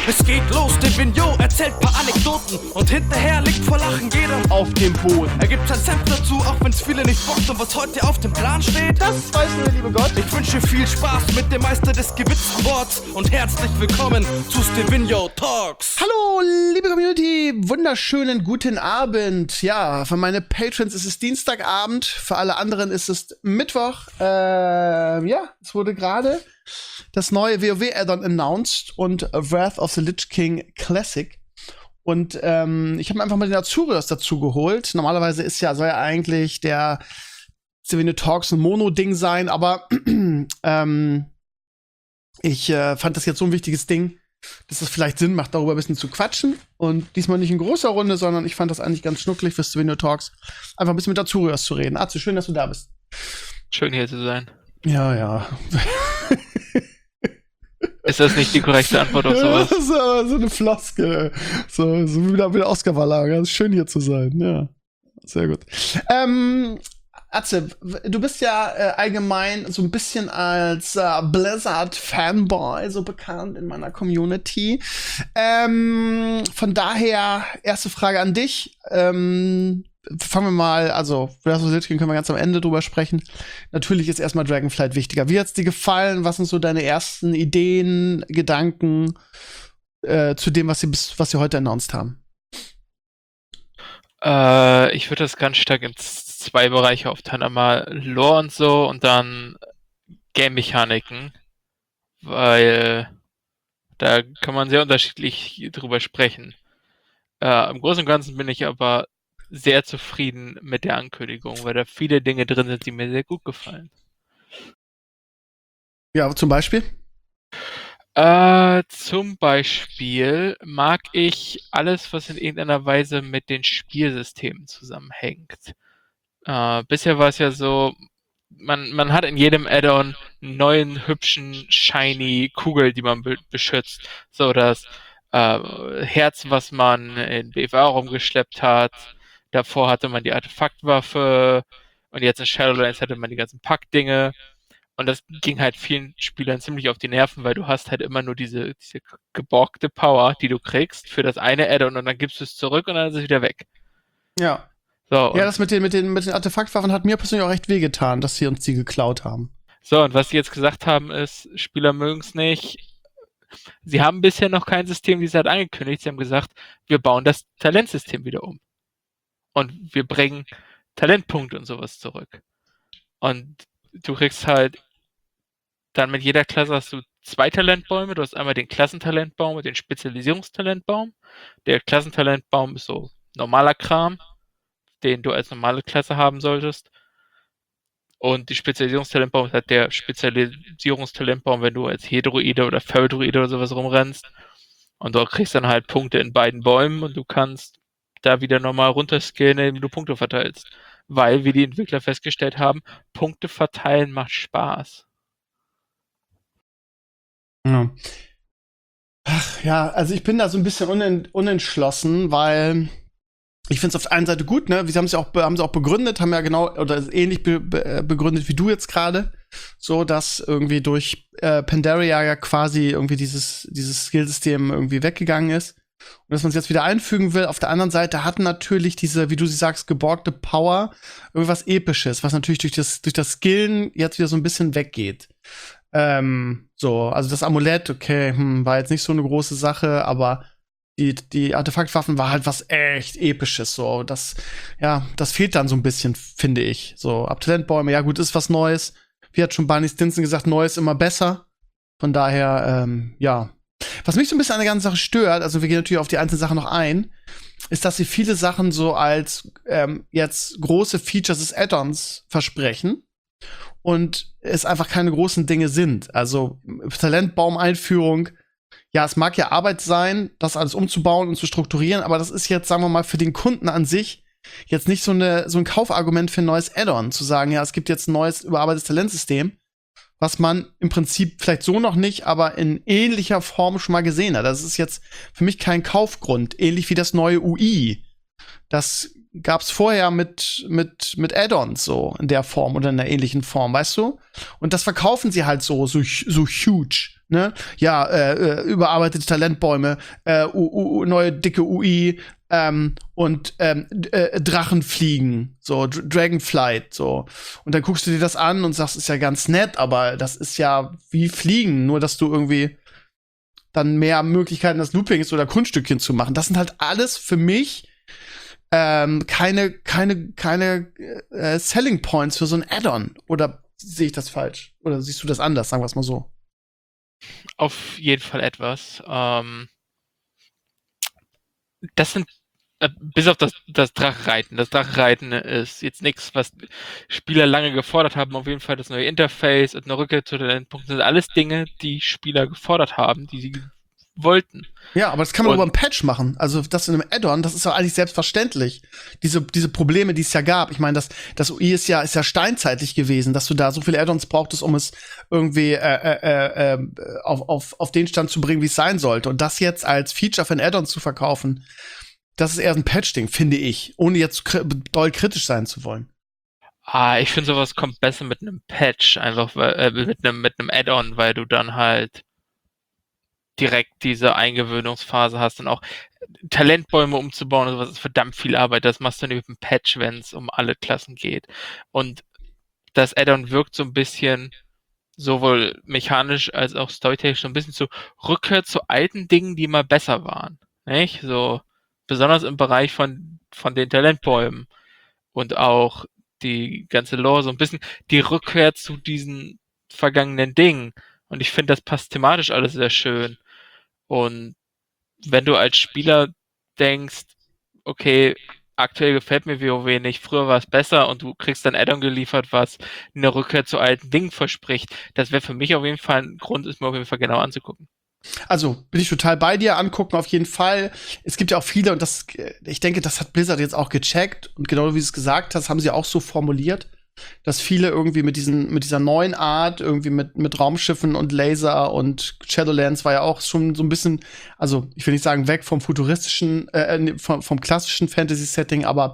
Es geht los, Divino erzählt paar Anekdoten und hinterher liegt vor Lachen jeder auf dem Boden. Er gibt sein Senf dazu, auch wenn's viele nicht bockt und was heute auf dem Plan steht, das weiß nur der liebe Gott. Ich wünsche viel Spaß mit dem Meister des gewitzten Worts und herzlich willkommen zu Stevino Talks. Hallo, liebe Community, wunderschönen guten Abend. Ja, für meine Patrons ist es Dienstagabend, für alle anderen ist es Mittwoch. Ja, es wurde gerade das neue WoW-Add-on announced und Wrath of the Lich King Classic. Und ich habe mir einfach mal den Azurius dazu geholt. Normalerweise soll ja eigentlich der Stevino Talks ein Mono-Ding sein, aber ich fand das jetzt so ein wichtiges Ding, dass es vielleicht Sinn macht, darüber ein bisschen zu quatschen. Und diesmal nicht in großer Runde, sondern ich fand das eigentlich ganz schnucklig für Stevino Talks, einfach ein bisschen mit Azurius zu reden. Azu, schön, dass du da bist. Schön hier zu sein. Ja. Ist das nicht die korrekte Antwort auf sowas? Das ist aber so eine Floskel. So wie der Oscar-Verlager. Schön hier zu sein, ja. Sehr gut. Atze, du bist ja allgemein so ein bisschen als Blizzard-Fanboy so bekannt in meiner Community. Von daher, erste Frage an dich. Fangen wir mal, also Wrath of the Lich King können wir ganz am Ende drüber sprechen. Natürlich ist erstmal Dragonflight wichtiger. Wie hat's dir gefallen? Was sind so deine ersten Ideen, Gedanken zu dem, was sie heute announced haben? Ich würde das ganz stark in zwei Bereiche aufteilen. Einmal Lore und so und dann Game-Mechaniken, weil da kann man sehr unterschiedlich drüber sprechen. Im Großen und Ganzen bin ich aber sehr zufrieden mit der Ankündigung, weil da viele Dinge drin sind, die mir sehr gut gefallen. Ja, zum Beispiel? Zum Beispiel mag ich alles, was in irgendeiner Weise mit den Spielsystemen zusammenhängt. Bisher war es ja so, man hat in jedem Add-on einen neuen, hübschen, shiny Kugel, die man beschützt. So das Herz, was man in BFA rumgeschleppt hat. Davor hatte man die Artefaktwaffe und jetzt in Shadowlands hatte man die ganzen Pack-Dinge. Und das ging halt vielen Spielern ziemlich auf die Nerven, weil du hast halt immer nur diese geborgte Power, die du kriegst für das eine Add-on und dann gibst du es zurück und dann ist es wieder weg. Ja. So, ja, das mit den Artefaktwaffen hat mir persönlich auch recht wehgetan, dass sie uns die geklaut haben. So, und was sie jetzt gesagt haben ist, Spieler mögen es nicht. Sie haben bisher noch kein System, die sie halt angekündigt. Sie haben gesagt, wir bauen das Talentsystem wieder um. Und wir bringen Talentpunkte und sowas zurück. Und du kriegst halt dann mit jeder Klasse hast du 2 Talentbäume. Du hast einmal den Klassentalentbaum und den Spezialisierungstalentbaum. Der Klassentalentbaum ist so normaler Kram, den du als normale Klasse haben solltest. Und die Spezialisierungstalentbaum ist halt der Spezialisierungstalentbaum, wenn du als Hedroide oder Feldroide oder sowas rumrennst. Und du kriegst dann halt Punkte in beiden Bäumen und du kannst da wieder nochmal runterskillen, indem du Punkte verteilst. Weil, wie die Entwickler festgestellt haben, Punkte verteilen macht Spaß. Ja. Ach ja, also ich bin da so ein bisschen unentschlossen, weil ich finde es auf der einen Seite gut, ne? Sie haben sie auch begründet, haben ja genau oder ähnlich begründet wie du jetzt gerade, so dass irgendwie durch Pandaria ja quasi irgendwie dieses Skillsystem irgendwie weggegangen ist und dass man es jetzt wieder einfügen will. Auf der anderen Seite hatten natürlich diese, wie du sie sagst, geborgte Power irgendwas Episches, was natürlich durch das Skillen jetzt wieder so ein bisschen weggeht. So, also das Amulett, okay, war jetzt nicht so eine große Sache, aber die Artefaktwaffen war halt was echt Episches, so. Das fehlt dann so ein bisschen, finde ich. So, Talentbäume, ja gut, ist was Neues. Wie hat schon Barney Stinson gesagt, Neues immer besser. Von daher, ja. Was mich so ein bisschen an der ganzen Sache stört, also wir gehen natürlich auf die einzelnen Sachen noch ein, ist, dass sie viele Sachen so als jetzt große Features des Add-ons versprechen und es einfach keine großen Dinge sind. Also Talentbaum-Einführung, ja, es mag ja Arbeit sein, das alles umzubauen und zu strukturieren, aber das ist jetzt, sagen wir mal, für den Kunden an sich jetzt nicht so ein Kaufargument für ein neues Add-on, zu sagen, ja, es gibt jetzt ein neues, überarbeitetes Talentsystem, was man im Prinzip vielleicht so noch nicht, aber in ähnlicher Form schon mal gesehen hat. Das ist jetzt für mich kein Kaufgrund, ähnlich wie das neue UI. Das gab's vorher mit Add-ons so in der Form oder in einer ähnlichen Form, weißt du? Und das verkaufen sie halt so huge. Ne? Ja, überarbeitete Talentbäume, neue dicke UI, und Drachenfliegen, so Dragonflight, so. Und dann guckst du dir das an und sagst, ist ja ganz nett, aber das ist ja wie Fliegen, nur dass du irgendwie dann mehr Möglichkeiten hast, Loopings oder Kunststückchen zu machen. Das sind halt alles für mich keine Selling Points für so ein Add-on. Oder sehe ich das falsch? Oder siehst du das anders, sagen wir es mal so? Auf jeden Fall etwas. Das sind bis auf das Drachenreiten. Das Drachenreiten ist jetzt nichts, was Spieler lange gefordert haben. Auf jeden Fall das neue Interface und eine Rückkehr zu den Endpunkten sind alles Dinge, die Spieler gefordert haben, die sie wollten. Ja, aber das kann man über einen Patch machen. Also das in einem Add-on, das ist doch eigentlich selbstverständlich. Diese Probleme, die es ja gab. Ich meine, das UI ist ja steinzeitlich gewesen, dass du da so viele Add-ons brauchtest, um es irgendwie auf den Stand zu bringen, wie es sein sollte. Und das jetzt als Feature für ein Add-on zu verkaufen, das ist eher ein Patch-Ding, finde ich. Ohne jetzt doll kritisch sein zu wollen. Ich finde, sowas kommt besser mit einem Patch, einfach mit einem Add-on, weil du dann halt direkt diese Eingewöhnungsphase hast und auch Talentbäume umzubauen und sowas ist verdammt viel Arbeit. Das machst du nicht mit einem Patch, wenn es um alle Klassen geht. Und das Add-on wirkt so ein bisschen sowohl mechanisch als auch storytechnisch so ein bisschen zu Rückkehr zu alten Dingen, die mal besser waren. Nicht? So, besonders im Bereich von den Talentbäumen und auch die ganze Lore, so ein bisschen die Rückkehr zu diesen vergangenen Dingen. Und ich finde, das passt thematisch alles sehr schön. Und wenn du als Spieler denkst, okay, aktuell gefällt mir WoW nicht, früher war es besser und du kriegst dann Add-on geliefert, was eine Rückkehr zu alten Dingen verspricht, das wäre für mich auf jeden Fall ein Grund, es mir auf jeden Fall genau anzugucken. Also, bin ich total bei dir, angucken auf jeden Fall. Es gibt ja auch viele, und ich denke, das hat Blizzard jetzt auch gecheckt, und genau wie du es gesagt hast, haben sie auch so formuliert, dass viele irgendwie mit dieser neuen Art, irgendwie mit Raumschiffen und Laser und Shadowlands war ja auch schon so ein bisschen, also ich will nicht sagen weg vom futuristischen, vom klassischen Fantasy-Setting, aber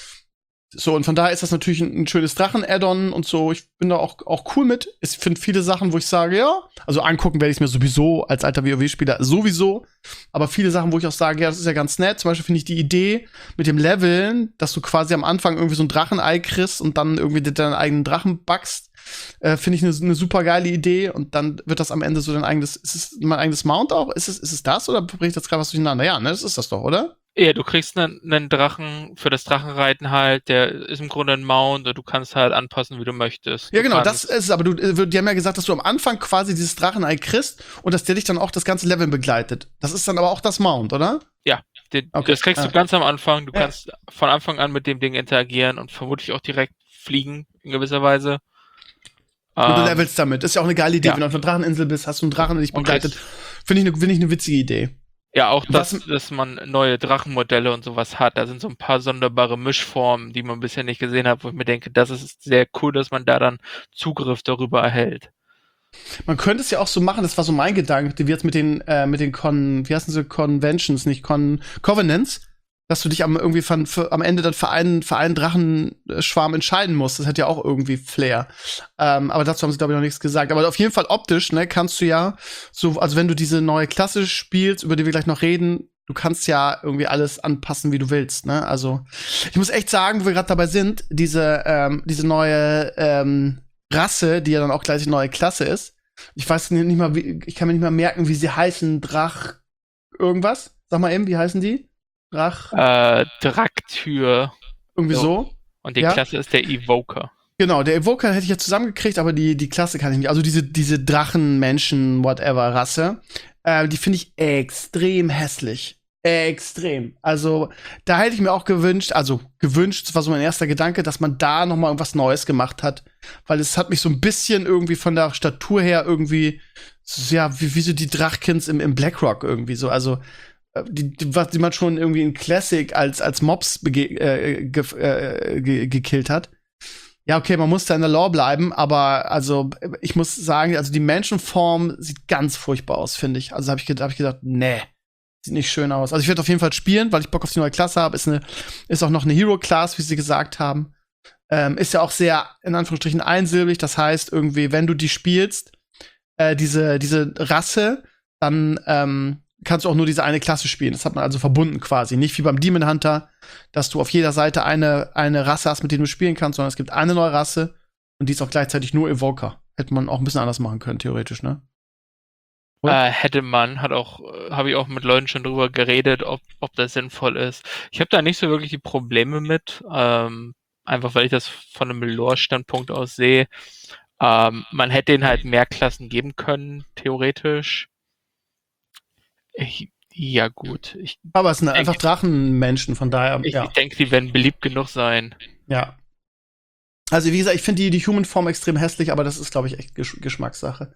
so, und von daher ist das natürlich ein schönes Drachen-Add-on und so. Ich bin da auch cool mit. Ich finde viele Sachen, wo ich sage, ja, also angucken werde ich es mir sowieso als alter WoW-Spieler sowieso. Aber viele Sachen, wo ich auch sage, ja, das ist ja ganz nett. Zum Beispiel finde ich die Idee mit dem Leveln, dass du quasi am Anfang irgendwie so ein Drachenei kriegst und dann irgendwie deinen eigenen Drachen backst, finde ich eine super geile Idee. Und dann wird das am Ende so dein eigenes, ist es mein eigenes Mount auch? Ist es das oder bringe ich das gerade was durcheinander? Ja, ne, das ist das doch, oder? Ja, du kriegst einen Drachen für das Drachenreiten halt, der ist im Grunde ein Mount und du kannst halt anpassen, wie du möchtest. Ja, genau, das ist, aber die haben ja gesagt, dass du am Anfang quasi dieses Drachenei kriegst und dass der dich dann auch das ganze Level begleitet. Das ist dann aber auch das Mount, oder? Ja, das kriegst du ganz am Anfang. Du kannst von Anfang an mit dem Ding interagieren und vermutlich auch direkt fliegen, in gewisser Weise. Und du levelst damit. Ist ja auch eine geile Idee, wenn du auf einer Dracheninsel bist, hast du einen Drachen, der dich begleitet. Finde ich eine witzige Idee. Ja, auch dass man neue Drachenmodelle und sowas hat. Da sind so ein paar sonderbare Mischformen, die man bisher nicht gesehen hat, wo ich mir denke, das ist sehr cool, dass man da dann Zugriff darüber erhält. Man könnte es ja auch so machen, das war so mein Gedanke, wie jetzt mit den wie heißen sie, Conventions, nicht Covenants, dass du dich am Ende dann für einen Drachenschwarm entscheiden musst. Das hat ja auch irgendwie Flair. Aber dazu haben sie, glaube ich, noch nichts gesagt. Aber auf jeden Fall optisch, ne, kannst du ja so, also wenn du diese neue Klasse spielst, über die wir gleich noch reden, du kannst ja irgendwie alles anpassen, wie du willst, ne? Also, ich muss echt sagen, wo wir gerade dabei sind, diese neue Rasse, die ja dann auch gleich die neue Klasse ist. Ich weiß nicht mal, ich kann mir nicht mal merken, wie sie heißen. Drach irgendwas? Sag mal eben, wie heißen die? Draktür. Irgendwie so. Und die Klasse ist der Evoker. Genau, der Evoker hätte ich jetzt zusammengekriegt, aber die Klasse kann ich nicht. Also diese Drachen-Menschen-Whatever-Rasse, die finde ich extrem hässlich. Extrem. Also, da hätte ich mir auch gewünscht, das war so mein erster Gedanke, dass man da noch mal irgendwas Neues gemacht hat. Weil es hat mich so ein bisschen irgendwie von der Statur her irgendwie, ja, wie so die Drachkins im Blackrock irgendwie so. Also, die man schon irgendwie in Classic als Mobs gekillt hat. Ja, okay, man muss da in der Lore bleiben, aber also ich muss sagen, also die Menschenform sieht ganz furchtbar aus, finde ich. Also hab ich gedacht, nee, sieht nicht schön aus. Also ich werde auf jeden Fall spielen, weil ich Bock auf die neue Klasse habe. Ist auch noch eine Hero-Class, wie sie gesagt haben. Ist ja auch sehr, in Anführungsstrichen, einsilbig. Das heißt, irgendwie, wenn du die spielst, diese Rasse, dann kannst du auch nur diese eine Klasse spielen. Das hat man also verbunden quasi. Nicht wie beim Demon Hunter, dass du auf jeder Seite eine Rasse hast, mit der du spielen kannst, sondern es gibt eine neue Rasse und die ist auch gleichzeitig nur Evoker. Hätte man auch ein bisschen anders machen können, theoretisch, ne? Hätte man, habe ich auch mit Leuten schon drüber geredet, ob das sinnvoll ist. Ich habe da nicht so wirklich die Probleme mit, einfach weil ich das von einem Lore-Standpunkt aus sehe. Man hätte denen halt mehr Klassen geben können, theoretisch. Ja, gut. Aber es sind einfach Drachenmenschen, von daher. Ich denke, die werden beliebt genug sein. Ja. Also, wie gesagt, ich finde die Human-Form extrem hässlich, aber das ist, glaube ich, echt Geschmackssache.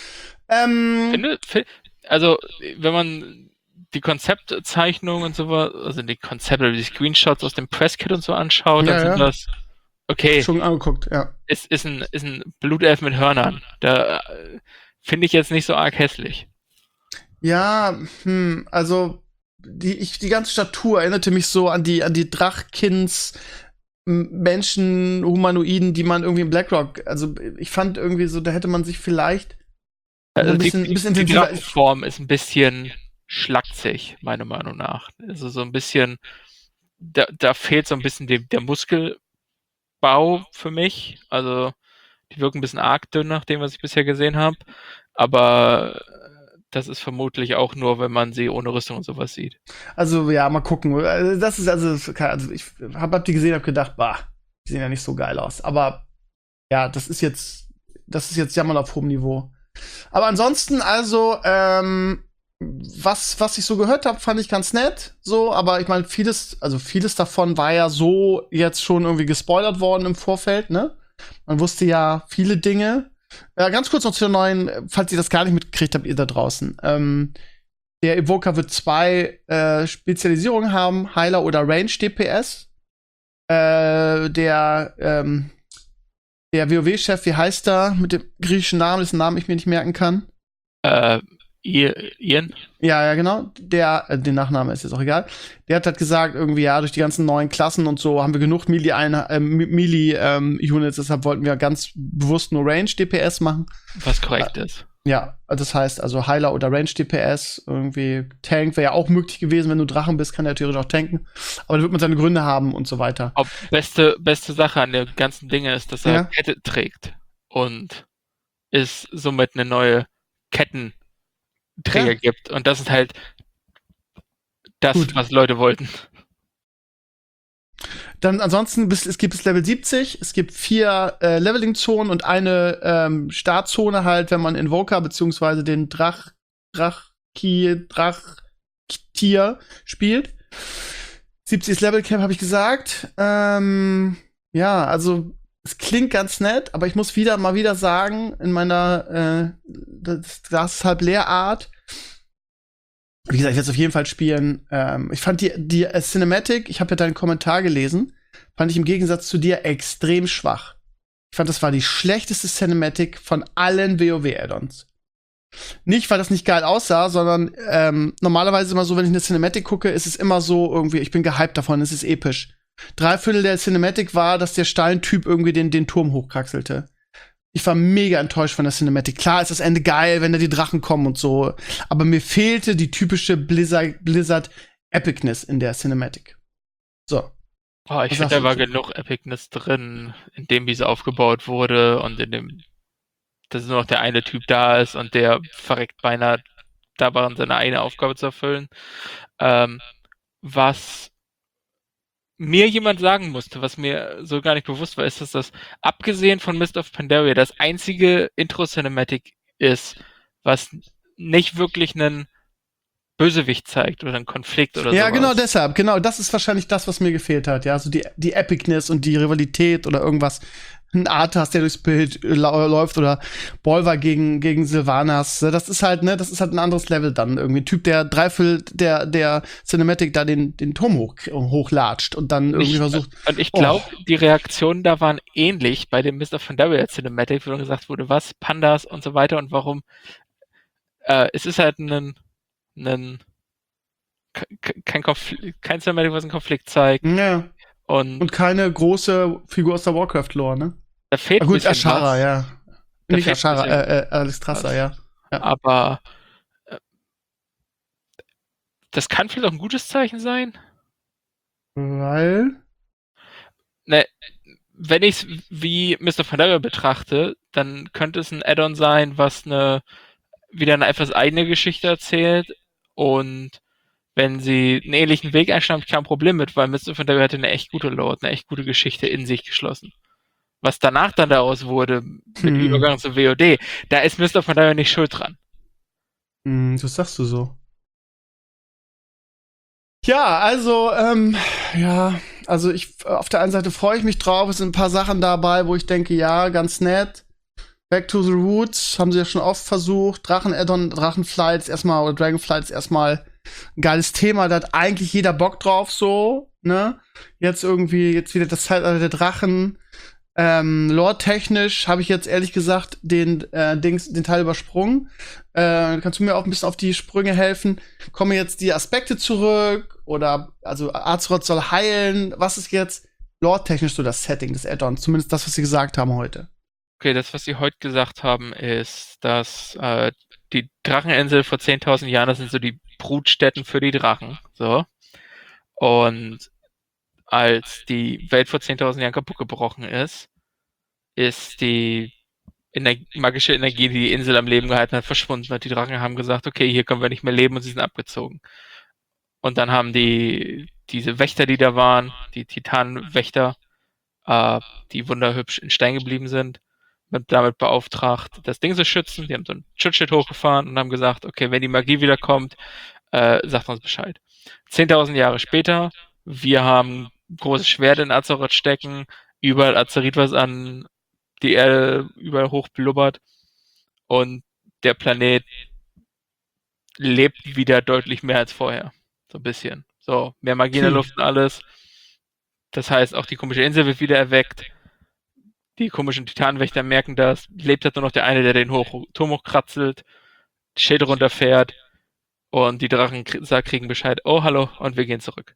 Also, wenn man die Konzeptzeichnungen und sowas, also die Konzepte, die Screenshots aus dem Presskit und so anschaut, dann sind das okay. Schon angeguckt, ja. Ist ein Blutelf mit Hörnern. Da finde ich jetzt nicht so arg hässlich. Ja, also die ganze Statur erinnerte mich so an die Drachkins Menschen, Humanoiden, die man irgendwie in Blackrock, also ich fand irgendwie so, da hätte man sich vielleicht also ein bisschen intensiver. Die Form ist ein bisschen schlaksig, meiner Meinung nach. Also so ein bisschen, da fehlt so ein bisschen der Muskelbau für mich. Also die wirken ein bisschen arg dünn nach dem, was ich bisher gesehen habe. Aber das ist vermutlich auch nur, wenn man sie ohne Rüstung und sowas sieht. Also ja, mal gucken. Das ist also ich hab die gesehen, hab gedacht, die sehen ja nicht so geil aus. Aber ja, das ist jetzt Jammern auf hohem Niveau. Aber ansonsten, also, was ich so gehört habe, fand ich ganz nett. So, aber ich meine, vieles davon war ja so jetzt schon irgendwie gespoilert worden im Vorfeld, ne? Man wusste ja viele Dinge. Ganz kurz noch zu der neuen, falls ihr das gar nicht mitgekriegt habt, ihr da draußen. Der Evoker wird 2 Spezialisierungen haben, Heiler oder Range DPS. Der WoW-Chef, wie heißt er mit dem griechischen Namen, dessen Namen ich mir nicht merken kann? Ian? Ja, genau. Den Nachnamen ist jetzt auch egal. Der hat halt gesagt, irgendwie, ja, durch die ganzen neuen Klassen und so haben wir genug Melee-Units, deshalb wollten wir ganz bewusst nur Range-DPS machen. Was korrekt ist. Ja, das heißt also Heiler oder Range-DPS, irgendwie Tank wäre ja auch möglich gewesen, wenn du Drachen bist, kann der theoretisch auch tanken. Aber da wird man seine Gründe haben und so weiter. Beste Sache an der ganzen Dinge ist, dass er Kette trägt und es somit eine neue Kettenträger gibt. Und das ist halt das, was Leute wollten. Dann ansonsten, es gibt bis Level 70, es gibt 4 Leveling-Zonen und eine Startzone halt, wenn man Invoker beziehungsweise den Drachtier spielt. 70 Level Cap, habe ich gesagt. Ja, also es klingt ganz nett, aber ich muss mal wieder sagen, in meiner das ist halb Leerart. Wie gesagt, ich werde es auf jeden Fall spielen. Ich fand die Cinematic, ich habe ja deinen Kommentar gelesen, fand ich im Gegensatz zu dir extrem schwach. Ich fand, das war die schlechteste Cinematic von allen WoW-Add-ons. Nicht, weil das nicht geil aussah, sondern normalerweise immer so, wenn ich eine Cinematic gucke, ist es immer so irgendwie, ich bin gehypt davon, es ist episch. 3/4 der Cinematic war, dass der Steintyp irgendwie den Turm hochkraxelte. Ich war mega enttäuscht von der Cinematic. Klar ist das Ende geil, wenn da die Drachen kommen und so. Aber mir fehlte die typische Blizzard Epicness in der Cinematic. So. Ich finde, da war genug Epicness drin, in dem, wie sie aufgebaut wurde und in dem, dass nur noch der eine Typ da ist und der verreckt beinahe da war, seine eine Aufgabe zu erfüllen. Was mir jemand sagen musste, was mir so gar nicht bewusst war, ist, dass das, abgesehen von Mist of Pandaria, das einzige Intro-Cinematic ist, was nicht wirklich einen Bösewicht zeigt oder einen Konflikt oder so. Ja, sowas. Genau deshalb. Genau, das ist wahrscheinlich das, was mir gefehlt hat. Ja, so die Epicness und die Rivalität oder irgendwas. Ein Arthas, der durchs Bild läuft oder Bolvar gegen Sylvanas. Das ist halt, ne, das ist halt ein anderes Level dann. Irgendwie ein Typ, der 3/4 der Cinematic da den Turm hochlatscht und dann irgendwie versucht. Und ich glaube, die Reaktionen da waren ähnlich bei dem Mr. Pandaria Cinematic, wo dann gesagt wurde, was, Pandas und so weiter und warum. Es ist halt kein Cinematic, was einen Konflikt zeigt. Ja. Und keine große Figur aus der Warcraft-Lore, ne? Da fehlt gut, Ashara, ja. Micha Alexstrasza, ja. Aber das kann vielleicht auch ein gutes Zeichen sein. Weil? Ne, wenn ich es wie Mr. Fandango betrachte, dann könnte es ein Add-on sein, was wieder eine etwas eigene Geschichte erzählt. Und wenn sie einen ähnlichen Weg einschlagen, habe ich kein Problem mit, weil Mr. Fandango hatte eine echt gute Lore, eine echt gute Geschichte in sich geschlossen. Was danach dann daraus wurde, mit Übergang zu WoD, da ist Mr. Fandango nicht schuld dran. Das sagst du so. Ja, also, ich auf der einen Seite freue ich mich drauf, es sind ein paar Sachen dabei, wo ich denke, ja, ganz nett. Back to the Roots haben sie ja schon oft versucht. Drachen-Add-on, Drachenflight ist erstmal, oder Dragonflight ist erstmal ein geiles Thema, da hat eigentlich jeder Bock drauf, so, ne? Jetzt wieder das Zeitalter der Drachen. Lore-technisch habe ich jetzt ehrlich gesagt den Teil übersprungen. Kannst du mir auch ein bisschen auf die Sprünge helfen? Kommen jetzt die Aspekte zurück? Oder, also, Azeroth soll heilen? Was ist jetzt lore-technisch so das Setting des Add-ons? Zumindest das, was sie gesagt haben heute. Okay, das, was sie heute gesagt haben, ist, dass die Dracheninsel vor 10.000 Jahren, das sind so die Brutstätten für die Drachen. So. Und als die Welt vor 10.000 Jahren kaputt gebrochen ist die magische Energie, die die Insel am Leben gehalten hat, verschwunden. Und die Drachen haben gesagt, okay, hier können wir nicht mehr leben, und sie sind abgezogen. Und dann haben diese Wächter, die da waren, die Titanenwächter, die wunderhübsch in Stein geblieben sind, damit beauftragt, das Ding zu schützen. Die haben so ein Schutzschild hochgefahren und haben gesagt, okay, wenn die Magie wiederkommt, sagt uns Bescheid. 10.000 Jahre später, wir haben große Schwerte in Azeroth stecken, überall Azerit was an die Erde überall hoch blubbert, und der Planet lebt wieder deutlich mehr als vorher. So ein bisschen. So, mehr Magie in der Luft und alles. Das heißt, auch die komische Insel wird wieder erweckt. Die komischen Titanenwächter merken das. Lebt halt nur noch der eine, der den Turm hochkratzelt, Schilde runterfährt, und die Drachen kriegen Bescheid, oh, hallo, und wir gehen zurück.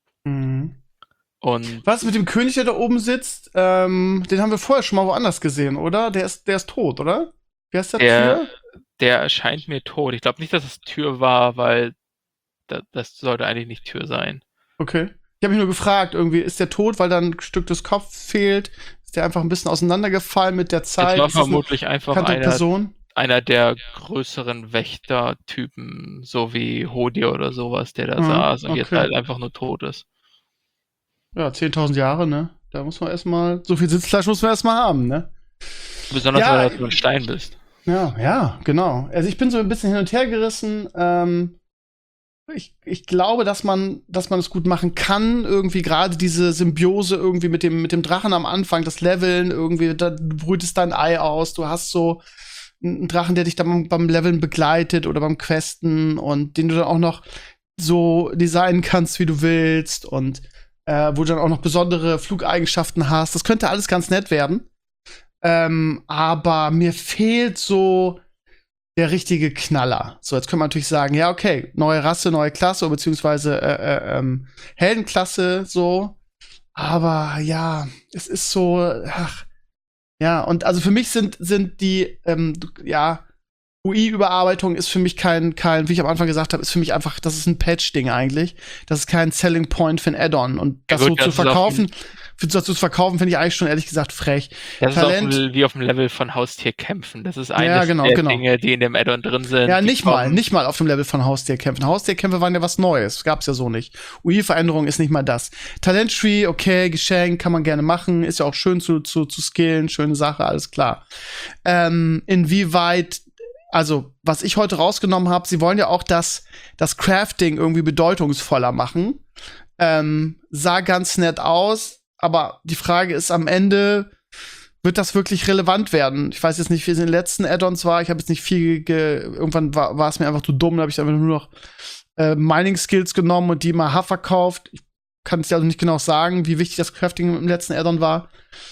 Und was mit dem König, der da oben sitzt? Den haben wir vorher schon mal woanders gesehen, oder? Der ist tot, oder? Wer ist der Tür? Der erscheint mir tot. Ich glaube nicht, dass es Tür war, weil das sollte eigentlich nicht Tür sein. Okay. Ich habe mich nur gefragt, irgendwie, ist der tot, weil dann ein Stück des Kopfes fehlt? Ist der einfach ein bisschen auseinandergefallen mit der Zeit? Das war vermutlich einfach einer der größeren Wächtertypen, so wie Hodir oder sowas, der da saß und jetzt halt einfach nur tot ist. Ja, 10.000 Jahre, ne? Da muss man erstmal, so viel Sitzfleisch muss man erstmal haben, ne? Besonders, weil du ein Stein bist. Ja, genau. Also ich bin so ein bisschen hin und her gerissen. Ich glaube, dass man es gut machen kann. Irgendwie gerade diese Symbiose irgendwie mit dem Drachen am Anfang, das Leveln, irgendwie, da brütest dein Ei aus. Du hast so einen Drachen, der dich dann beim Leveln begleitet oder beim Questen, und den du dann auch noch so designen kannst, wie du willst, und wo du dann auch noch besondere Flugeigenschaften hast. Das könnte alles ganz nett werden. Aber mir fehlt so der richtige Knaller. So, jetzt können wir natürlich sagen, ja, okay, neue Rasse, neue Klasse, beziehungsweise Heldenklasse, so. Aber ja, es ist so, ja, und also für mich sind die, UI-Überarbeitung ist für mich kein, wie ich am Anfang gesagt habe, ist für mich einfach, das ist ein Patch-Ding eigentlich. Das ist kein Selling Point für ein Add-on. Und das so zu verkaufen, finde ich eigentlich schon ehrlich gesagt frech. Das Talent, ist auch wie auf dem Level von Haustierkämpfen. Das ist eines der Dinge, die in dem Add-on drin sind. Ja, nicht mal auf dem Level von Haustierkämpfen. Haustierkämpfe waren ja was Neues. Gab's ja so nicht. UI-Veränderung ist nicht mal das. Talent-Tree, okay, Geschenk, kann man gerne machen. Ist ja auch schön zu skillen, schöne Sache, alles klar. Inwieweit, also, was ich heute rausgenommen habe, sie wollen ja auch das Crafting irgendwie bedeutungsvoller machen. Sah ganz nett aus, aber die Frage ist am Ende, wird das wirklich relevant werden? Ich weiß jetzt nicht, wie es in den letzten Add-ons war. Ich habe jetzt nicht viel irgendwann war es mir einfach zu dumm, da habe ich einfach nur noch Mining-Skills genommen und die mal verkauft. Ich kann es ja also nicht genau sagen, wie wichtig das Crafting im letzten Add-on war.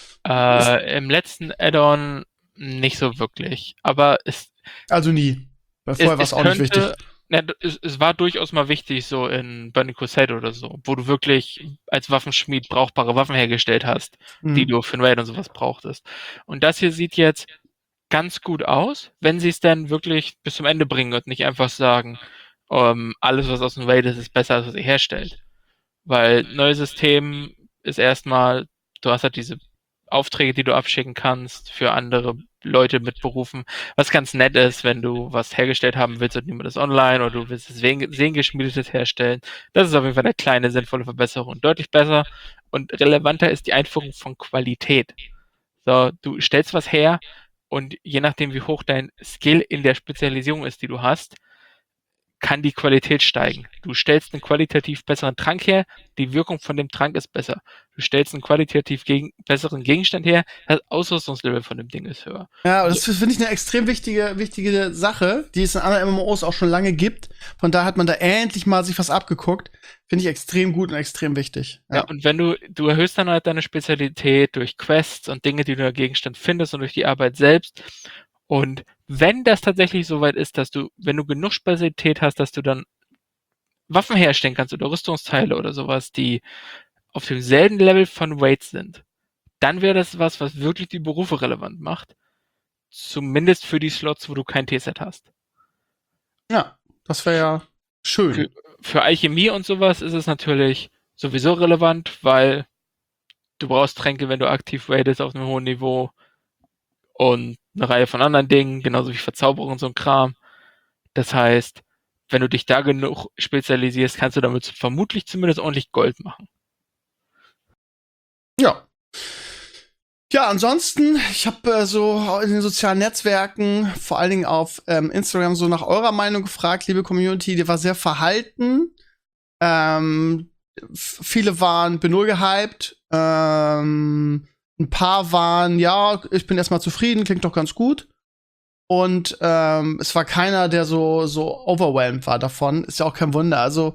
Im letzten Add-on nicht so wirklich, aber also nie. Weil vorher war es auch nicht wichtig. Es war durchaus mal wichtig, so in Burning Crusade oder so, wo du wirklich als Waffenschmied brauchbare Waffen hergestellt hast, die du für ein Raid und sowas brauchtest. Und das hier sieht jetzt ganz gut aus, wenn sie es dann wirklich bis zum Ende bringen und nicht einfach sagen, alles, was aus dem Raid ist besser, als was ihr herstellt. Weil neues System ist erstmal, du hast halt diese Aufträge, die du abschicken kannst für andere Leute mit Berufen, was ganz nett ist, wenn du was hergestellt haben willst und niemand ist online oder du willst es sehengeschmiedetes herstellen. Das ist auf jeden Fall eine kleine, sinnvolle Verbesserung. Deutlich besser und relevanter ist die Einführung von Qualität. So, du stellst was her und je nachdem, wie hoch dein Skill in der Spezialisierung ist, die du hast, kann die Qualität steigen. Du stellst einen qualitativ besseren Trank her, die Wirkung von dem Trank ist besser. Du stellst einen qualitativ besseren Gegenstand her, das Ausrüstungslevel von dem Ding ist höher. Ja, das finde ich eine extrem wichtige Sache, die es in anderen MMOs auch schon lange gibt. Von daher hat man da endlich mal sich was abgeguckt. Finde ich extrem gut und extrem wichtig. Ja, und wenn du erhöhst dann halt deine Spezialität durch Quests und Dinge, die du im Gegenstand findest und durch die Arbeit selbst. Und wenn das tatsächlich so weit ist, dass du, wenn du genug Spezialität hast, dass du dann Waffen herstellen kannst oder Rüstungsteile oder sowas, die auf demselben Level von Weight sind, dann wäre das was wirklich die Berufe relevant macht. Zumindest für die Slots, wo du kein T-Set hast. Ja, das wäre ja schön. Für Alchemie und sowas ist es natürlich sowieso relevant, weil du brauchst Tränke, wenn du aktiv raidest auf einem hohen Niveau und eine Reihe von anderen Dingen, genauso wie Verzauberung und so ein Kram. Das heißt, wenn du dich da genug spezialisierst, kannst du damit vermutlich zumindest ordentlich Gold machen. Ja. Ja, ansonsten, ich habe so in den sozialen Netzwerken, vor allen Dingen auf Instagram, so nach eurer Meinung gefragt, liebe Community, die war sehr verhalten. Viele waren null gehypt. Ein paar waren, ja, ich bin erstmal zufrieden, klingt doch ganz gut. Und es war keiner, der so overwhelmed war davon. Ist ja auch kein Wunder. Also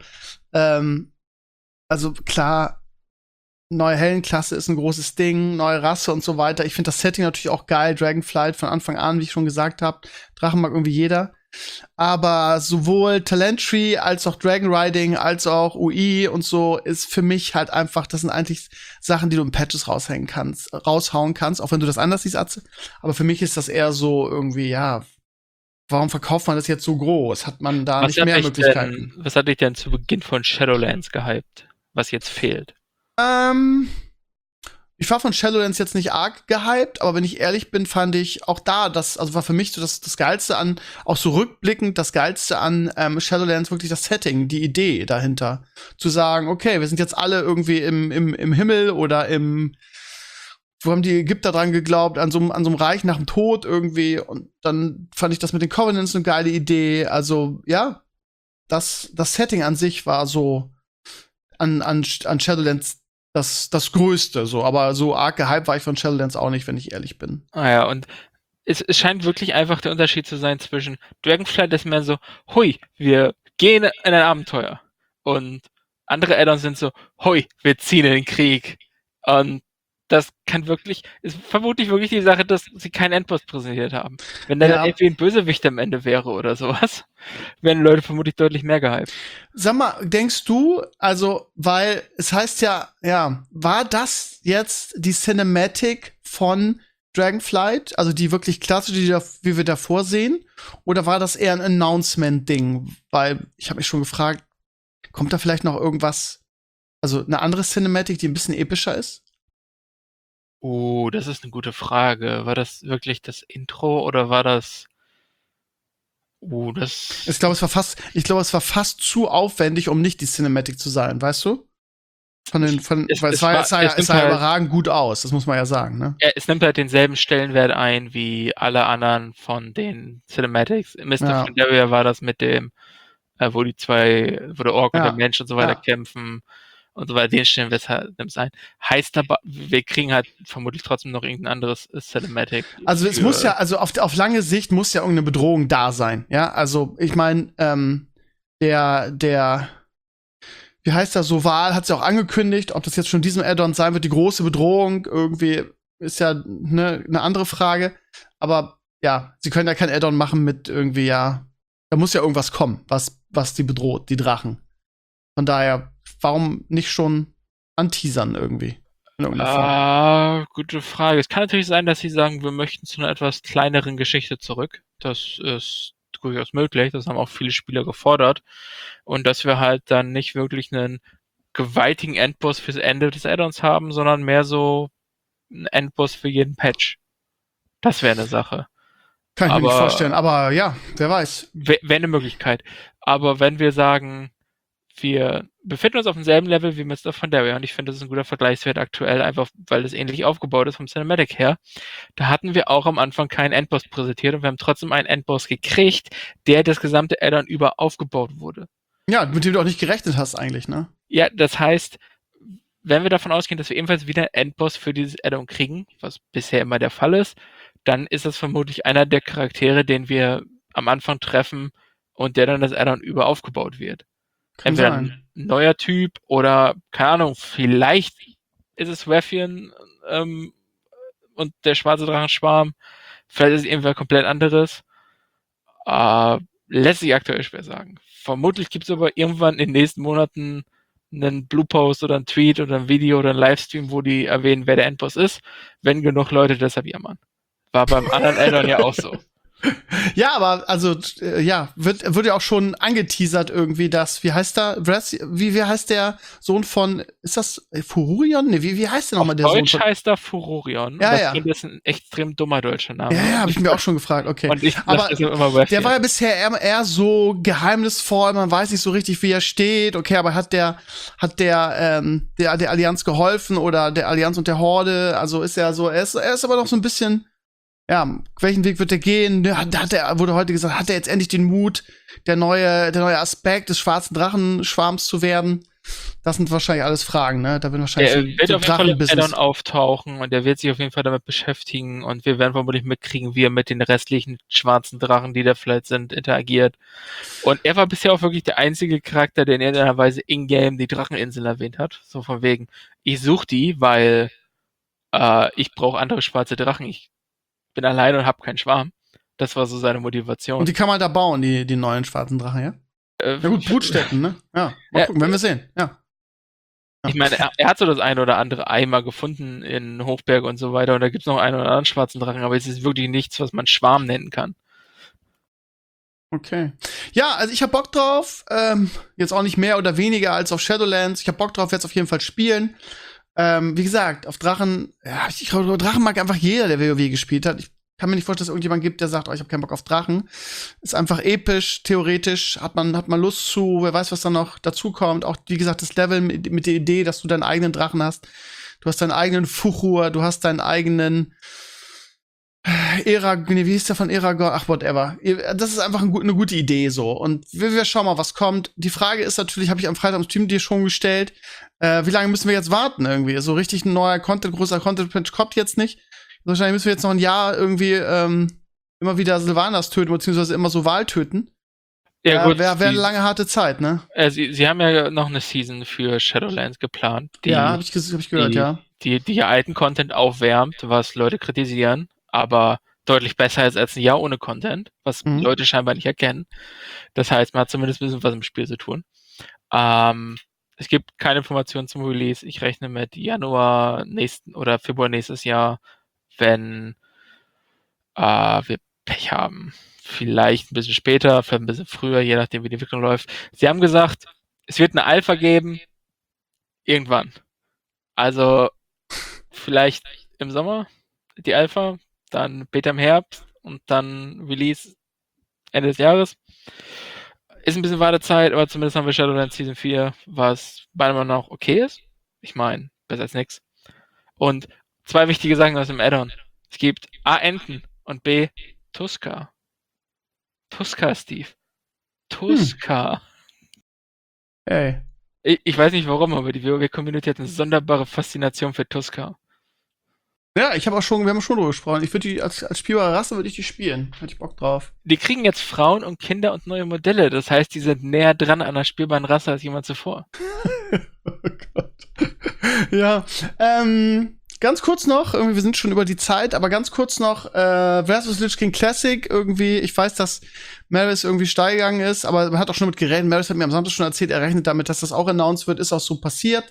klar, neue Heldenklasse ist ein großes Ding, neue Rasse und so weiter. Ich finde das Setting natürlich auch geil. Dragonflight von Anfang an, wie ich schon gesagt habe. Drachen mag irgendwie jeder. Aber sowohl Talenttree als auch Dragon Riding als auch UI und so ist für mich halt einfach, das sind eigentlich Sachen, die du in Patches raushauen kannst, auch wenn du das anders siehst, Atze. Aber für mich ist das eher so irgendwie, ja, warum verkauft man das jetzt so groß? Hat man da nicht mehr Möglichkeiten? Was hat dich denn zu Beginn von Shadowlands gehypt, was jetzt fehlt? Ich war von Shadowlands jetzt nicht arg gehypt, aber wenn ich ehrlich bin, fand ich auch da, also war für mich so das Geilste an, auch so rückblickend, das Geilste an Shadowlands wirklich das Setting, die Idee dahinter. Zu sagen, okay, wir sind jetzt alle irgendwie im Himmel oder wo haben die Ägypter dran geglaubt, an so einem Reich nach dem Tod irgendwie. Und dann fand ich das mit den Covenants eine geile Idee. Also, ja, das Setting an sich war so an Shadowlands das Größte, so, aber so arg gehypt war ich von Shadowlands auch nicht, wenn ich ehrlich bin. Ah ja, und es scheint wirklich einfach der Unterschied zu sein zwischen Dragonflight ist mehr so, hui, wir gehen in ein Abenteuer. Und andere Add-ons sind so, hui, wir ziehen in den Krieg. Und das ist vermutlich wirklich die Sache, dass sie keinen Endboss präsentiert haben. Wenn da dann irgendwie ein Bösewicht am Ende wäre oder sowas, wären Leute vermutlich deutlich mehr gehypt. Sag mal, denkst du, also, weil es heißt ja, war das jetzt die Cinematic von Dragonflight, also die wirklich klassische, wie wir davor sehen, oder war das eher ein Announcement-Ding? Weil ich habe mich schon gefragt, kommt da vielleicht noch irgendwas, also eine andere Cinematic, die ein bisschen epischer ist? Oh, das ist eine gute Frage. War das wirklich das Intro oder war das Ich glaube, es war fast zu aufwendig, um nicht die Cinematic zu sein, weißt du? Weil es sah überragend gut aus, das muss man ja sagen, ne? Ja, es nimmt halt denselben Stellenwert ein wie alle anderen von den Cinematics. Mr. Pandaria war das mit dem, wo der Ork und der Mensch und so weiter kämpfen und so weiter, den stellen wir es halt ein. Heißt aber, wir kriegen halt vermutlich trotzdem noch irgendein anderes Cinematic. Also es muss ja, also auf lange Sicht muss ja irgendeine Bedrohung da sein, ja? Also ich meine, der wie heißt das, Soval hat es ja auch angekündigt, ob das jetzt schon diesem Add-on sein wird, die große Bedrohung irgendwie ist ja eine andere Frage. Aber ja, sie können ja kein Add-on machen mit irgendwie, da muss ja irgendwas kommen, was die bedroht, die Drachen. Von daher, warum nicht schon anteasern irgendwie? In irgendeiner Form. Gute Frage. Es kann natürlich sein, dass sie sagen, wir möchten zu einer etwas kleineren Geschichte zurück. Das ist durchaus möglich. Das haben auch viele Spieler gefordert. Und dass wir halt dann nicht wirklich einen gewaltigen Endboss fürs Ende des Add-ons haben, sondern mehr so einen Endboss für jeden Patch. Das wäre eine Sache. Kann ich mir nicht vorstellen, aber ja, wer weiß. Wäre eine Möglichkeit. Aber wenn wir sagen, wir befinden uns auf demselben Level wie Mr. Pandaria und ich finde, das ist ein guter Vergleichswert aktuell, einfach weil es ähnlich aufgebaut ist vom Cinematic her. Da hatten wir auch am Anfang keinen Endboss präsentiert und wir haben trotzdem einen Endboss gekriegt, der das gesamte Add-on über aufgebaut wurde. Ja, mit dem du auch nicht gerechnet hast eigentlich, ne? Ja, das heißt, wenn wir davon ausgehen, dass wir ebenfalls wieder einen Endboss für dieses Add-on kriegen, was bisher immer der Fall ist, dann ist das vermutlich einer der Charaktere, den wir am Anfang treffen und der dann das Add-on über aufgebaut wird. Kann Entweder sein. ein neuer Typ oder, keine Ahnung, vielleicht ist es Rathian und der schwarze Drachenschwarm. Vielleicht ist es irgendwas komplett anderes. Lässt sich aktuell schwer sagen. Vermutlich gibt es aber irgendwann in den nächsten Monaten einen Blue-Post oder einen Tweet oder ein Video oder einen Livestream, wo die erwähnen, wer der Endboss ist, wenn genug Leute deshalb jammern. War beim anderen Add-on ja auch so. Ja, aber also wird ja auch schon angeteasert irgendwie, dass wie heißt heißt der Sohn von, ist das Fururion? Nee, wie heißt der nochmal der Sohn Deutsch von? heißt er Fururion. Ja. Das ist ein extrem dummer deutscher Name. Ja, habe ich mir auch schon gefragt, okay. Und ich aber dachte immer Rathian. der war ja bisher eher so geheimnisvoll, man weiß nicht so richtig, wie er steht. Okay, aber hat der Allianz geholfen oder der Allianz und der Horde? Also ist er so, er ist aber noch so ein bisschen, ja, welchen Weg wird er gehen? Wurde heute gesagt, hat er jetzt endlich den Mut, der neue Aspekt des schwarzen Drachenschwarms zu werden? Das sind wahrscheinlich alles Fragen, ne? Da wird wahrscheinlich Er wird auf jeden Fall im Drachenbusiness Add-on auftauchen und er wird sich auf jeden Fall damit beschäftigen und wir werden vermutlich mitkriegen, wie er mit den restlichen schwarzen Drachen, die da vielleicht sind, interagiert. Und er war bisher auch wirklich der einzige Charakter, der in irgendeiner Weise in-game die Dracheninsel erwähnt hat. So von wegen, ich suche die, weil ich brauche andere schwarze Drachen. Ich bin allein und habe keinen Schwarm. Das war so seine Motivation. Und die kann man da bauen, die neuen schwarzen Drachen, ja? Na gut, Brutstätten, ne? Ja, mal gucken, wenn wir sehen, ja. Ich meine, er hat so das eine oder andere Eimer gefunden in Hochberg und so weiter und da gibt es noch einen oder anderen schwarzen Drachen, aber es ist wirklich nichts, was man Schwarm nennen kann. Okay. Ja, also ich hab Bock drauf. Jetzt auch nicht mehr oder weniger als auf Shadowlands. Ich hab Bock drauf, jetzt auf jeden Fall spielen. Wie gesagt, auf Drachen, ja, ich glaube, Drachen mag einfach jeder, der WoW gespielt hat. Ich kann mir nicht vorstellen, dass es irgendjemand gibt, der sagt, oh, ich habe keinen Bock auf Drachen. Ist einfach episch, theoretisch, hat man Lust zu, wer weiß, was da noch dazu kommt. Auch, wie gesagt, das Level mit der Idee, dass du deinen eigenen Drachen hast. Du hast deinen eigenen Fuchur, du hast deinen eigenen wie hieß der von Eragon? Ach, whatever. Das ist einfach eine gute Idee so. Und wir schauen mal, was kommt. Die Frage ist natürlich, habe ich am Freitag im Stream dir schon gestellt, wie lange müssen wir jetzt warten irgendwie? So richtig ein neuer Content, großer Content kommt jetzt nicht. Wahrscheinlich müssen wir jetzt noch ein Jahr irgendwie immer wieder Sylvanas töten, beziehungsweise immer so Wahl töten. Ja, gut. Wäre eine lange, harte Zeit, ne? Sie haben ja noch eine Season für Shadowlands geplant. Ja, hab ich gehört, ja. Die alten Content aufwärmt, was Leute kritisieren, aber deutlich besser ist als ein Jahr ohne Content, was Leute scheinbar nicht erkennen. Das heißt, man hat zumindest ein bisschen was im Spiel zu tun. Es gibt keine Informationen zum Release. Ich rechne mit Januar nächsten oder Februar nächstes Jahr, wenn wir Pech haben. Vielleicht ein bisschen später, vielleicht ein bisschen früher, je nachdem, wie die Entwicklung läuft. Sie haben gesagt, es wird eine Alpha geben, irgendwann. Also vielleicht im Sommer die Alpha, dann Beta im Herbst und dann Release Ende des Jahres. Ist ein bisschen Wartezeit, aber zumindest haben wir Shadowlands Season 4, was meiner Meinung nach okay ist. Ich meine, besser als nix. Und 2 wichtige Sachen aus dem Add-on. Es gibt A. Enten und B. Tuska. Tuska, Steve. Tuska. Ey. Ich weiß nicht warum, aber die WoW-Community hat eine sonderbare Faszination für Tuska. Ja, wir haben schon drüber gesprochen. Ich würde die als spielbare Rasse würde ich die spielen. Hätte ich Bock drauf. Die kriegen jetzt Frauen und Kinder und neue Modelle. Das heißt, die sind näher dran an einer spielbaren Rasse als jemand zuvor. Oh Gott. Ja, ganz kurz noch, irgendwie, wir sind schon über die Zeit, aber ganz kurz noch, versus Lich King Classic, irgendwie, ich weiß, dass Maris irgendwie steil gegangen ist, aber man hat auch schon mit geredet, Maris hat mir am Samstag schon erzählt, er rechnet damit, dass das auch announced wird, ist auch so passiert.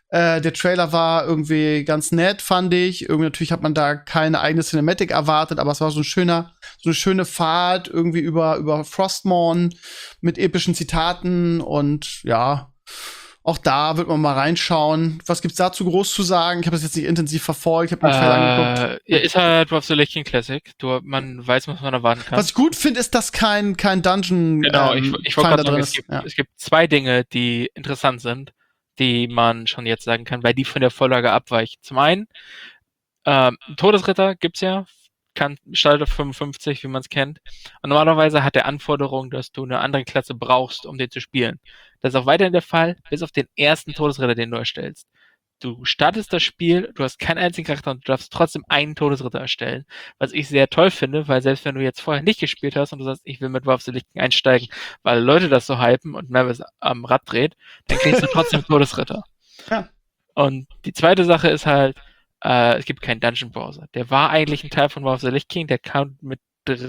Der Trailer war irgendwie ganz nett, fand ich. Irgendwie natürlich hat man da keine eigene Cinematic erwartet, aber es war so eine schöne Fahrt irgendwie über Frostmourne mit epischen Zitaten und ja, auch da wird man mal reinschauen. Was gibt's dazu groß zu sagen? Ich habe das jetzt nicht intensiv verfolgt, ich habe den Trailer angeguckt. Ja, ist halt Dwarf the Lich King Classic. Man weiß, was man erwarten kann. Was ich gut finde, ist, dass kein Dungeon Genau, ich wollte Finder gerade drin sagen, ist. es gibt zwei Dinge, die interessant sind, die man schon jetzt sagen kann, weil die von der Vorlage abweichen. Zum einen, Todesritter gibt's ja, startet auf 55, wie man es kennt. Und normalerweise hat er Anforderungen, dass du eine andere Klasse brauchst, um den zu spielen. Das ist auch weiterhin der Fall, bis auf den ersten Todesritter, den du erstellst. Du startest das Spiel, du hast keinen einzigen Charakter und du darfst trotzdem einen Todesritter erstellen. Was ich sehr toll finde, weil selbst wenn du jetzt vorher nicht gespielt hast und du sagst, ich will mit Dwarf the Lich King einsteigen, weil Leute das so hypen und Mavis am Rad dreht, dann kriegst du trotzdem Todesritter. Ja. Und die zweite Sache ist halt, es gibt keinen Dungeon Browser. Der war eigentlich ein Teil von Dwarf the Lich King, der kam mit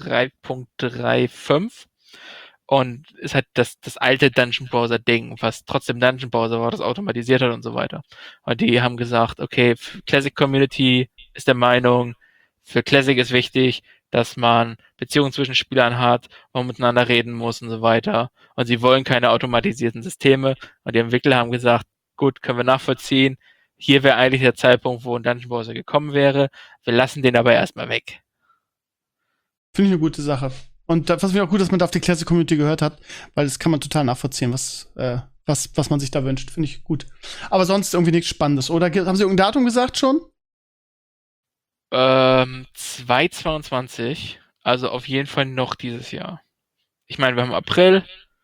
3.35 und ist halt das alte Dungeon Browser Ding, was trotzdem Dungeon Browser war, das automatisiert hat und so weiter. Und die haben gesagt, okay, Classic Community ist der Meinung, für Classic ist wichtig, dass man Beziehungen zwischen Spielern hat, wo man miteinander reden muss und so weiter. Und sie wollen keine automatisierten Systeme. Und die Entwickler haben gesagt, gut, können wir nachvollziehen. Hier wäre eigentlich der Zeitpunkt, wo ein Dungeon Browser gekommen wäre. Wir lassen den aber erstmal weg. Finde ich eine gute Sache. Und was mir auch gut, dass man da auf die Classic Community gehört hat, weil das kann man total nachvollziehen, was man sich da wünscht. Finde ich gut. Aber sonst irgendwie nichts Spannendes. Oder haben Sie irgendein Datum gesagt schon? 2022, also auf jeden Fall noch dieses Jahr. Ich meine, wir haben April.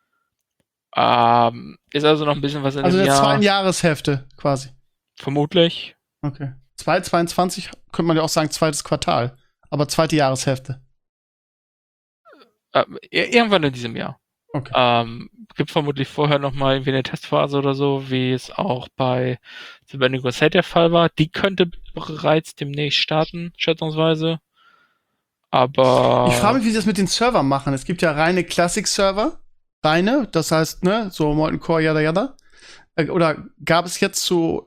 Ist also noch ein bisschen was in also dem Jahr. Also der zweiten Jahreshälfte quasi. Vermutlich. Okay. 2022 könnte man ja auch sagen, zweites Quartal. Aber zweite Jahreshälfte. Irgendwann in diesem Jahr. Okay. Gibt vermutlich vorher noch mal irgendwie eine Testphase oder so, wie es auch bei The Binding of Isaac der Fall war. Die könnte bereits demnächst starten, schätzungsweise. Aber ich frage mich, wie sie das mit den Servern machen. Es gibt ja reine Classic-Server. Das heißt, ne, so Molten Core, yada yada. Oder gab es jetzt zu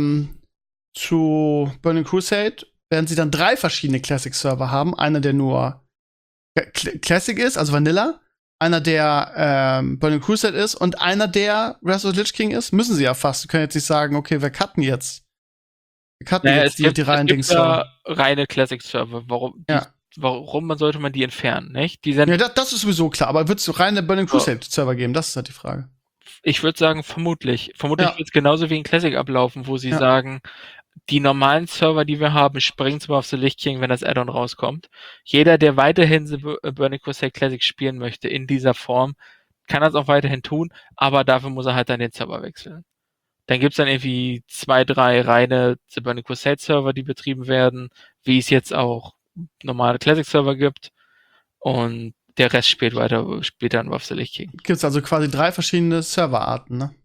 Burning Crusade, werden sie dann 3 verschiedene Classic-Server haben. Einer, der nur Classic ist, also Vanilla. Einer, der Burning Crusade ist und einer, der Wrath of the Lich King ist. Müssen sie ja fast. Sie können jetzt nicht sagen, okay, wir cutten jetzt. Wir cutten jetzt die reinen Dings-Server. Reine Classic-Server. Warum sollte man die entfernen, nicht? Ja, das ist sowieso klar. Aber wird es reine Burning Crusade-Server geben? Das ist halt die Frage. Ich würde sagen, vermutlich. Vermutlich wird es genauso wie in Classic ablaufen, wo sie sagen, die normalen Server, die wir haben, springen zum auf the Lich King, wenn das Add-on rauskommt. Jeder, der weiterhin Burning Crusade Classic spielen möchte in dieser Form, kann das auch weiterhin tun, aber dafür muss er halt dann den Server wechseln. Dann gibt's dann irgendwie 2, 3 reine The Burning Crusade Server, die betrieben werden, wie es jetzt auch normale Classic Server gibt. Und der Rest spielt dann auf the Lich King. Gibt's also quasi 3 verschiedene Serverarten, ne?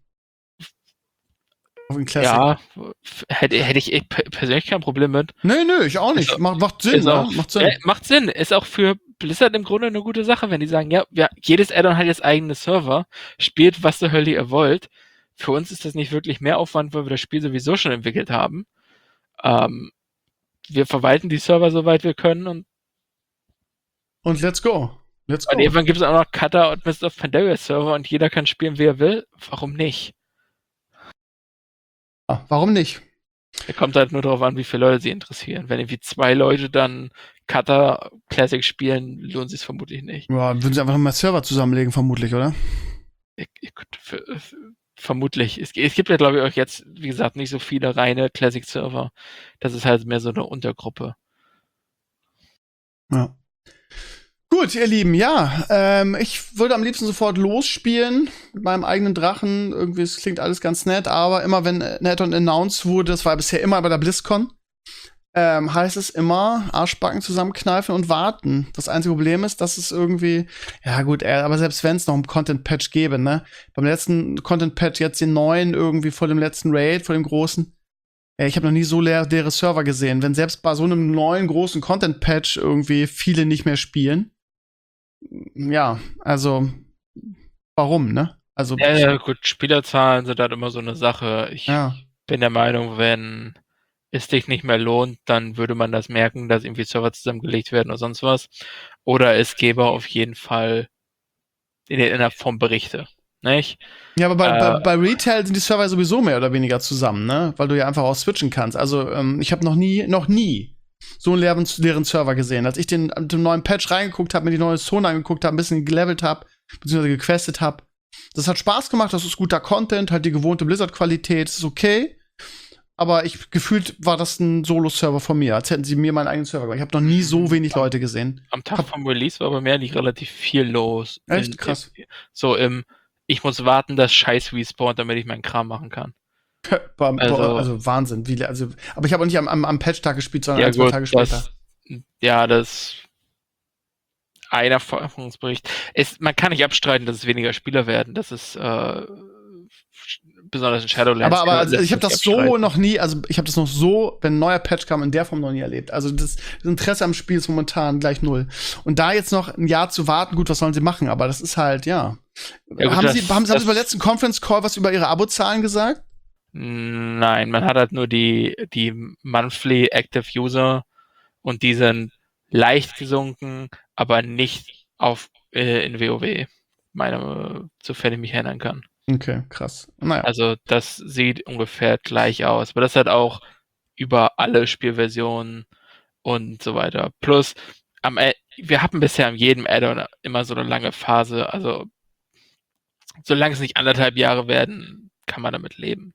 Ja, hätte ich persönlich kein Problem mit. Nö, ich auch nicht. Macht Sinn, ne? Macht Sinn. Macht Sinn. Ist auch für Blizzard im Grunde eine gute Sache, wenn die sagen, ja, jedes Add-on hat jetzt eigene Server, spielt, was zur Hölle ihr wollt. Für uns ist das nicht wirklich mehr Aufwand, weil wir das Spiel sowieso schon entwickelt haben. Wir verwalten die Server, soweit wir können und let's go. Und irgendwann gibt es auch noch Cutter und Mist of Pandaria Server und jeder kann spielen, wie er will. Warum nicht? Warum nicht? Da kommt halt nur darauf an, wie viele Leute sie interessieren. Wenn irgendwie 2 Leute dann Cutter Classic spielen, lohnt sich es vermutlich nicht. Ja, würden sie einfach mal Server zusammenlegen, vermutlich, oder? Vermutlich. Es gibt ja, glaube ich, auch jetzt, wie gesagt, nicht so viele reine Classic-Server. Das ist halt mehr so eine Untergruppe. Ja. Gut, ihr Lieben, ja, ich würde am liebsten sofort losspielen mit meinem eigenen Drachen. Irgendwie, es klingt alles ganz nett, aber immer wenn ein Add-on announced wurde, das war bisher immer bei der BlizzCon, heißt es immer Arschbacken zusammenkneifen und warten. Das einzige Problem ist, dass es irgendwie, ja gut, aber selbst wenn es noch einen Content-Patch gäbe, ne? Beim letzten Content-Patch jetzt den neuen irgendwie vor dem letzten Raid, vor dem großen, ich habe noch nie so leere Server gesehen. Wenn selbst bei so einem neuen großen Content-Patch irgendwie viele nicht mehr spielen, ja, also warum, ne? Also ja, gut, Spielerzahlen sind halt immer so eine Sache. bin der Meinung, wenn es sich nicht mehr lohnt, dann würde man das merken, dass irgendwie Server zusammengelegt werden oder sonst was. Oder es gäbe auf jeden Fall in der Form Berichte. Nicht? Ja, aber bei Retail sind die Server sowieso mehr oder weniger zusammen, ne? Weil du ja einfach auch switchen kannst. Also, ich habe noch nie so einen leeren Server gesehen. Als ich den neuen Patch reingeguckt habe, mir die neue Zone angeguckt habe, ein bisschen gelevelt habe, beziehungsweise gequestet habe. Das hat Spaß gemacht, das ist guter Content, halt die gewohnte Blizzard-Qualität, ist okay. Aber gefühlt war das ein Solo-Server von mir, als hätten sie mir meinen eigenen Server gemacht. Ich habe noch nie so wenig Leute gesehen. Am Tag vom Release war bei mir eigentlich relativ viel los. Echt? Krass. Ich muss warten, dass Scheiß respawnt, damit ich meinen Kram machen kann. Also Wahnsinn. Aber ich habe auch nicht am Patch-Tag gespielt, sondern ein, 2 Tage später. Das ein Erfahrungsbericht. Man kann nicht abstreiten, dass es weniger Spieler werden. Das ist besonders in Shadowlands. Aber also, ich habe das so noch nie, also ich habe das noch so, wenn ein neuer Patch kam, in der Form noch nie erlebt. Also das Interesse am Spiel ist momentan gleich 0. Und da jetzt noch ein Jahr zu warten, gut, was sollen sie machen? Aber das ist halt, ja. Gut, haben Sie beim letzten Conference Call was über Ihre Abozahlen gesagt? Nein, man hat halt nur die Monthly Active User und die sind leicht gesunken, aber nicht in WoW, sofern ich mich erinnern kann. Okay, krass. Naja. Also das sieht ungefähr gleich aus, aber das hat auch über alle Spielversionen und so weiter. Plus, wir hatten bisher in jedem Add-on immer so eine lange Phase, also solange es nicht 1,5 Jahre werden, kann man damit leben.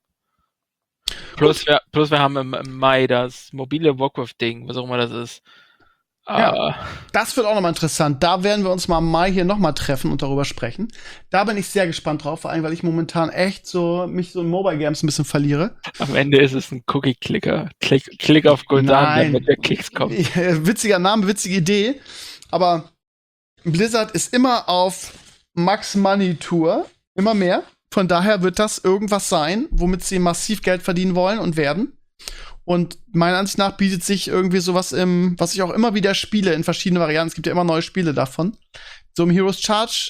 Plus wir haben im Mai das mobile Warcraft-Ding, was auch immer das ist. Ja, das wird auch nochmal interessant. Da werden wir uns mal im Mai hier nochmal treffen und darüber sprechen. Da bin ich sehr gespannt drauf, vor allem, weil ich momentan echt mich so in Mobile Games ein bisschen verliere. Am Ende ist es ein Cookie-Clicker. Klick auf Gul'dan, damit der Klicks kommt. Witziger Name, witzige Idee. Aber Blizzard ist immer auf Max Money Tour. Immer mehr. Von daher wird das irgendwas sein, womit sie massiv Geld verdienen wollen und werden. Und meiner Ansicht nach bietet sich irgendwie sowas was ich auch immer wieder spiele in verschiedenen Varianten. Es gibt ja immer neue Spiele davon. So im Heroes Charge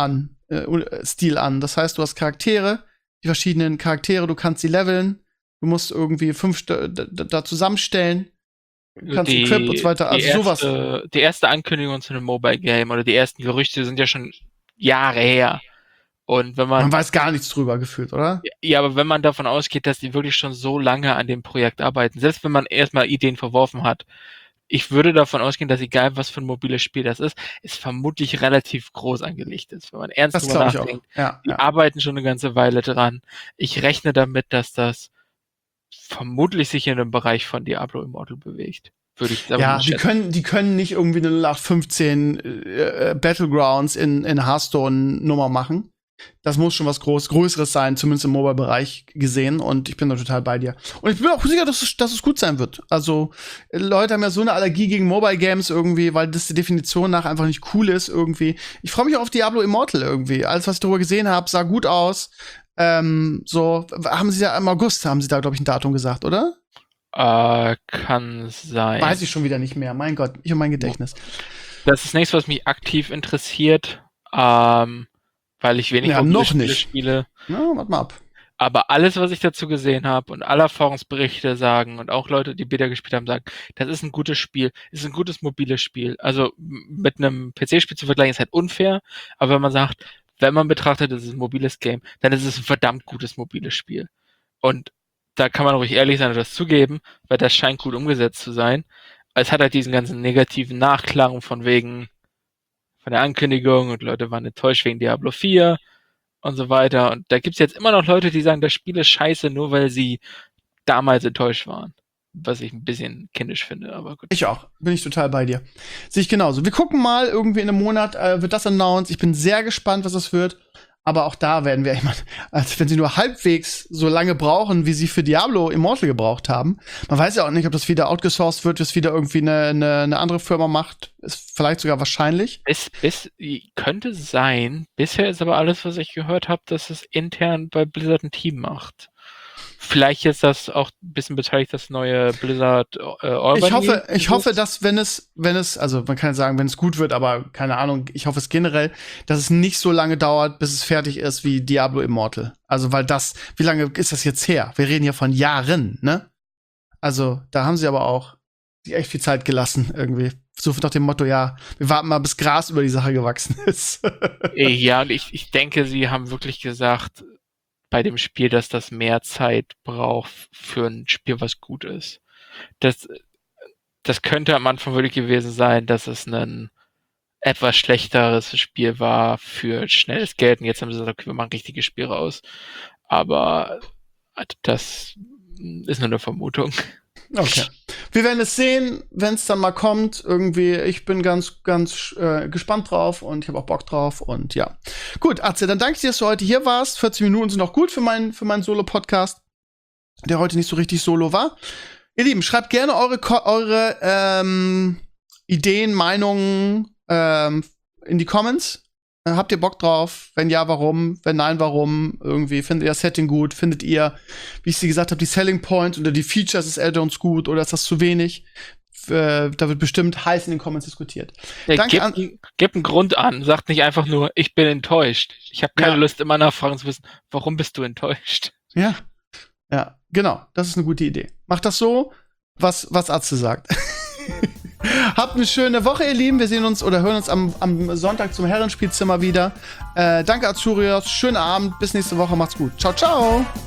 Stil an. Das heißt, du hast Charaktere, die verschiedenen Charaktere, du kannst sie leveln. Du musst irgendwie 5 da zusammenstellen. Du kannst Equip und so weiter. Also sowas. Die erste Ankündigung zu einem Mobile Game oder die ersten Gerüchte sind ja schon Jahre her. Und wenn man weiß gar nichts drüber gefühlt, oder? Ja, aber wenn man davon ausgeht, dass die wirklich schon so lange an dem Projekt arbeiten, selbst wenn man erstmal Ideen verworfen hat, ich würde davon ausgehen, dass egal was für ein mobiles Spiel das ist, es vermutlich relativ groß angelegt ist. Wenn man ernst drüber nachdenkt, die arbeiten schon eine ganze Weile dran. Ich rechne damit, dass das vermutlich sich in dem Bereich von Diablo Immortal bewegt. Würde ich sagen. Ja, die können nicht irgendwie eine 0815 Battlegrounds in Hearthstone-Nummer machen. Das muss schon was Größeres sein, zumindest im Mobile-Bereich gesehen. Und ich bin da total bei dir. Und ich bin auch sicher, dass es gut sein wird. Also, Leute haben ja so eine Allergie gegen Mobile-Games irgendwie, weil das die Definition nach einfach nicht cool ist irgendwie. Ich freue mich auch auf Diablo Immortal irgendwie. Alles, was ich darüber gesehen habe, sah gut aus. Haben sie ja im August, glaube ich, ein Datum gesagt, oder? Kann sein. Weiß ich schon wieder nicht mehr. Mein Gott, ich und mein Gedächtnis. Das ist nichts, was mich aktiv interessiert. Weil ich wenig Spiele spiele. Na, warte mal ab. Aber alles, was ich dazu gesehen habe und alle Erfahrungsberichte sagen und auch Leute, die Beta gespielt haben, sagen, das ist ein gutes Spiel, ist ein gutes mobiles Spiel. Also mit einem PC-Spiel zu vergleichen ist halt unfair, aber wenn man sagt, wenn man betrachtet, das ist ein mobiles Game, dann ist es ein verdammt gutes mobiles Spiel. Und da kann man ruhig ehrlich sein und das zugeben, weil das scheint gut umgesetzt zu sein. Es hat halt diesen ganzen negativen Nachklang von der Ankündigung und Leute waren enttäuscht wegen Diablo 4 und so weiter. Und da gibt's jetzt immer noch Leute, die sagen, das Spiel ist scheiße, nur weil sie damals enttäuscht waren. Was ich ein bisschen kindisch finde, aber gut. Ich auch. Bin ich total bei dir. Sehe ich genauso. Wir gucken mal, irgendwie in einem Monat wird das announced. Ich bin sehr gespannt, was das wird. Aber auch da werden wir als wenn sie nur halbwegs so lange brauchen, wie sie für Diablo Immortal gebraucht haben. Man weiß ja auch nicht, ob das wieder outgesourced wird, was wieder irgendwie eine andere Firma macht. Ist vielleicht sogar wahrscheinlich. Könnte sein. Bisher ist aber alles, was ich gehört habe, dass es intern bei Blizzard ein Team macht. Vielleicht ist das auch ein bisschen beteiligt, das neue Blizzard Albany. Ich hoffe, dass wenn es, also man kann sagen, wenn es gut wird, aber keine Ahnung, ich hoffe es generell, dass es nicht so lange dauert, bis es fertig ist wie Diablo Immortal. Also, weil wie lange ist das jetzt her? Wir reden ja von Jahren, ne? Also, da haben sie aber auch sich echt viel Zeit gelassen, irgendwie. So nach dem Motto, ja, wir warten mal, bis Gras über die Sache gewachsen ist. Ja, und ich denke, sie haben wirklich gesagt, bei dem Spiel, dass das mehr Zeit braucht für ein Spiel, was gut ist. Das könnte am Anfang wirklich gewesen sein, dass es ein etwas schlechteres Spiel war für schnelles Geld. Und jetzt haben sie gesagt, okay, wir machen richtiges Spiel raus. Aber das ist nur eine Vermutung. Okay. Wir werden es sehen, wenn es dann mal kommt. Irgendwie, ich bin ganz gespannt drauf und ich habe auch Bock drauf. Und ja. Gut, Atze, dann danke ich dir, dass du heute hier warst. 40 Minuten sind auch gut für meinen Solo-Podcast, der heute nicht so richtig solo war. Ihr Lieben, schreibt gerne eure Ideen, Meinungen in die Comments. Habt ihr Bock drauf? Wenn ja, warum? Wenn nein, warum? Irgendwie findet ihr das Setting gut? Findet ihr, wie ich sie gesagt habe, die Selling Points oder die Features des Add-ons gut oder ist das zu wenig? Da wird bestimmt heiß in den Comments diskutiert. Gebt einen Grund an. Sagt nicht einfach nur, ich bin enttäuscht. Ich habe keine Lust, immer nachfragen zu wissen, warum bist du enttäuscht? Ja, genau. Das ist eine gute Idee. Macht das so, was Atze sagt. Habt eine schöne Woche, ihr Lieben. Wir sehen uns oder hören uns am Sonntag zum Herrenspielzimmer wieder. Danke, Azurios. Schönen Abend. Bis nächste Woche. Macht's gut. Ciao, ciao.